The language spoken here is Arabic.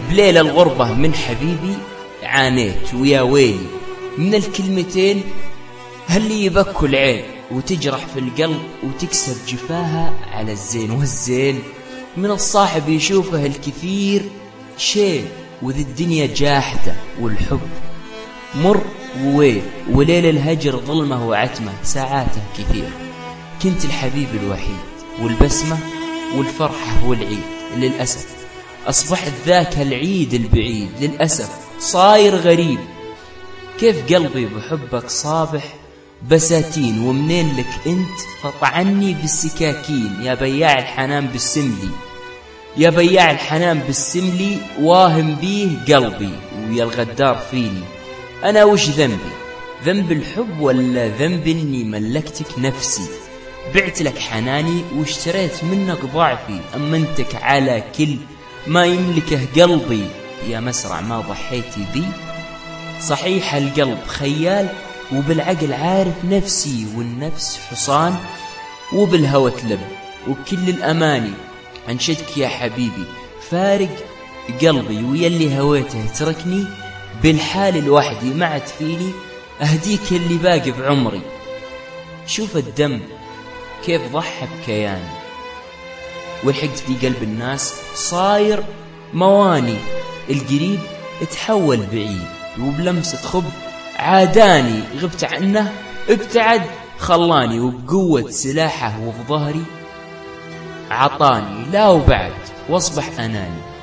بليل الغربة من حبيبي عانيت ويا ويلي من الكلمتين هاللي يبكوا العين وتجرح في القلب وتكسر جفاها على الزين. والزين من الصاحب يشوفه الكثير شيء وذي الدنيا جاحدة والحب مر وويل وليل الهجر ظلمه وعتمه ساعاته كثير. كنت الحبيب الوحيد والبسمة والفرحة والعيد. للأسف أصبحت ذاك العيد البعيد للأسف صاير غريب. كيف قلبي بحبك صابح بساتين ومنين لك انت فطعني بالسكاكين. يا بياع الحنان بالسملي يا بياع الحنان بالسملي واهم بيه قلبي ويا الغدار فيني. أنا وش ذنبي؟ ذنب الحب ولا ذنب إني ملكتك نفسي؟ بعت لك حناني واشتريت منك ضعفي. أمنتك على كل ما يملكه قلبي يا مسرع ما ضحيتي بي. صحيح القلب خيال وبالعقل عارف نفسي والنفس حصان وبالهوى تلب وكل الأماني أنشدك يا حبيبي فارق قلبي ويا اللي هويته تركني بالحال لوحدي ما عاد فيني أهديك اللي باقي بعمري. شوف الدم كيف ضحى بكياني والحقد في قلب الناس صاير مواني. القريب اتحول بعيد وبلمسة خب عاداني. غبت عنه ابتعد خلاني وبقوة سلاحه وفي ظهري عطاني لا وبعد واصبح أناني.